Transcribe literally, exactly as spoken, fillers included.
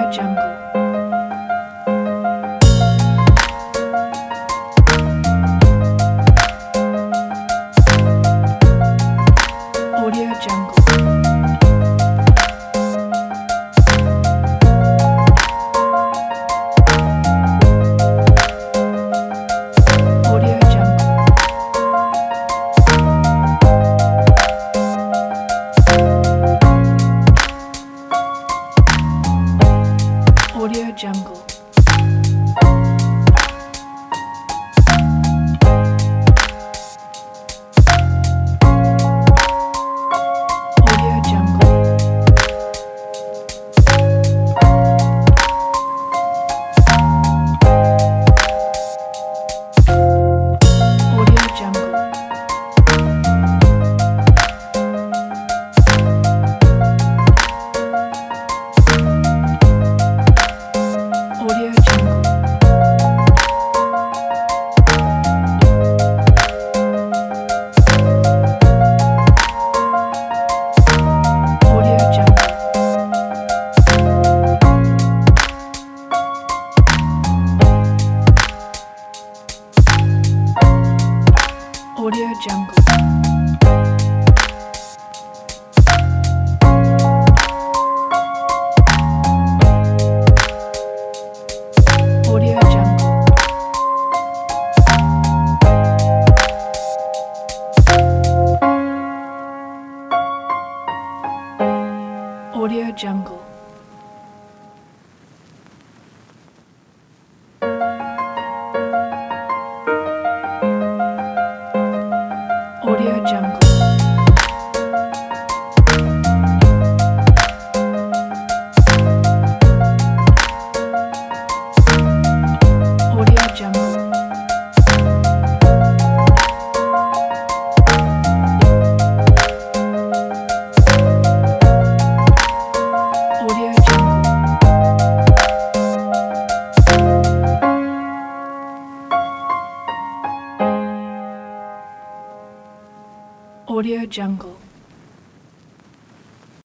Jungle. Audio Jungle. Audio Jungle. Audio Jungle. Audio Jungle. Audio Jungle. Audio Jungle. Audio Jungle. Audio Jungle. Audio Jungle. Audio Jungle. Audio Jungle. Audio Jungle. Audio Jungle. Audio Jungle.